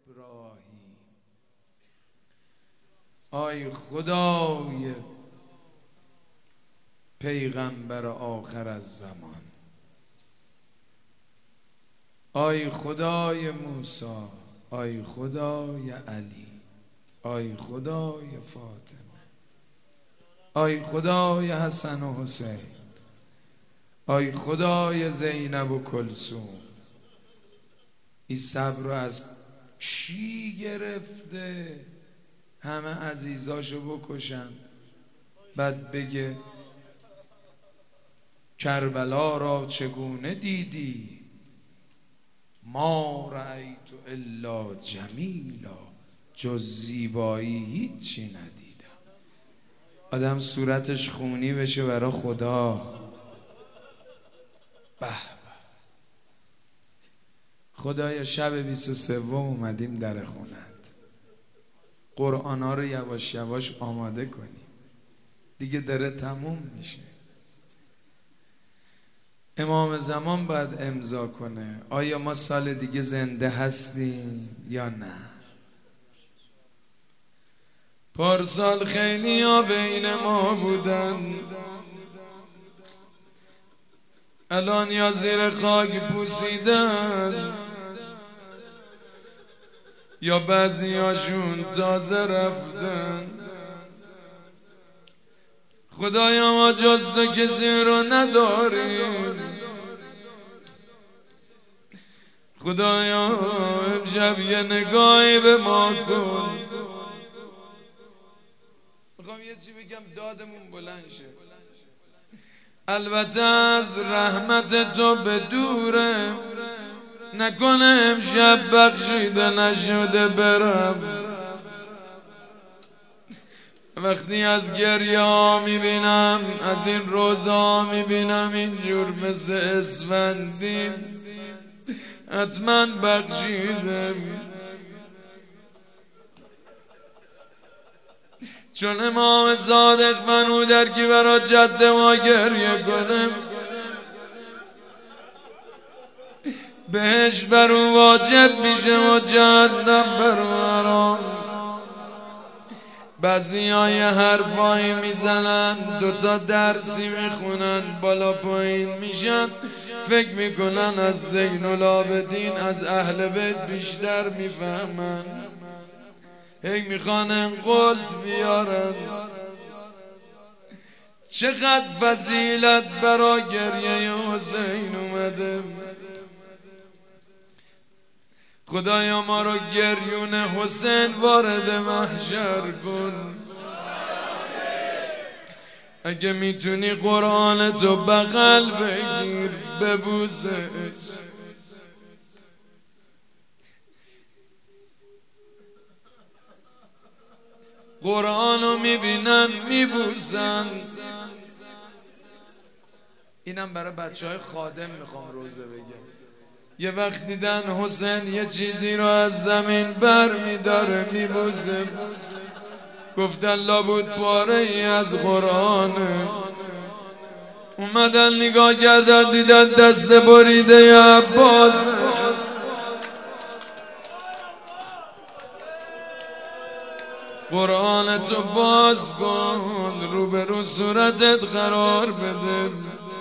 ابراهیم. آی خدای پیغمبر آخر از زمان، آی خدای موسی، آی خدای علی، آی خدای فاطمه، آی خدای حسن و حسین، آی خدای زینب و کلثوم. این صبر رو از کی گرفته؟ همه عزیزاشو بکشن بعد بگه کربلا را چگونه دیدی؟ ما رأیت الا جمیلا، جز زیبایی هیچی ندیدم. آدم صورتش خونی بشه برا خدا. به خدایا شب 23 اومدیم در خونت، قرآن ها رو یواش یواش آماده کنیم، دیگه داره تموم میشه. امام زمان باید امضا کنه آیا ما سال دیگه زنده هستیم یا نه. پارسال خیلی ها بین ما بودن، الان یا زیر خاک پوسیدن یا بعضی هاشون تازه رفتن. خدایا ما جز تو کسی رو نداریم. خدایا امشب یه نگاهی به ما کن. میخوام یه چی بگم دادمون بلند شه. البته از رحمت تو به دوره، نکنه امشب بخشیده نشده برم. وقتی از گریه ها میبینم، از این روزا میبینم اینجور مثل اسفندیم، حتما بخشیدم. چون امام صادق فرمودن که برا جد ما گریه کنم، بهش بر اون واجب میشه و جهنم بر اون حرام. بعضی های حرفایی میزنن، دوتا درسی میخونن، بالا پایین میشن، فکر میکنن از زین العابدین از اهل بیت بیشتر میفهمن، هی میخوان انقلت بیارن. چقدر فضیلت برا گریه حسین اومده. خدایا ما رو گریون حسین وارد محشر کن. اگه میتونی قرآن تو بغل بگیر ببوسه. قرآنو میبینن میبوسن. اینم برای بچه های خادم میخوام روزه بگم. یه وقت دیدن حسین یه چیزی رو از زمین بر میداره میبوسه، گفتن لابد پاره ای از قرآنه. اومدن نگاه کردن دیدن دست بریده ی عباس. قرآن تو باز کن، روبرو صورتت قرار بده،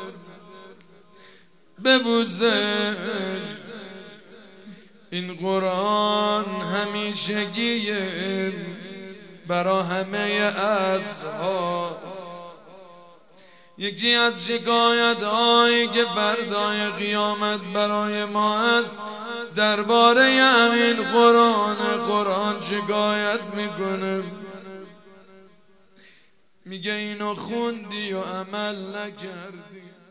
ببوسه. این قرآن همیشگیه برا همه عصرها. یکی از شکایت هایی که فردای قیامت برای ما هست درباره همین قرآن شکایت میکنه، میگه اینو خوندی و عمل نکردی.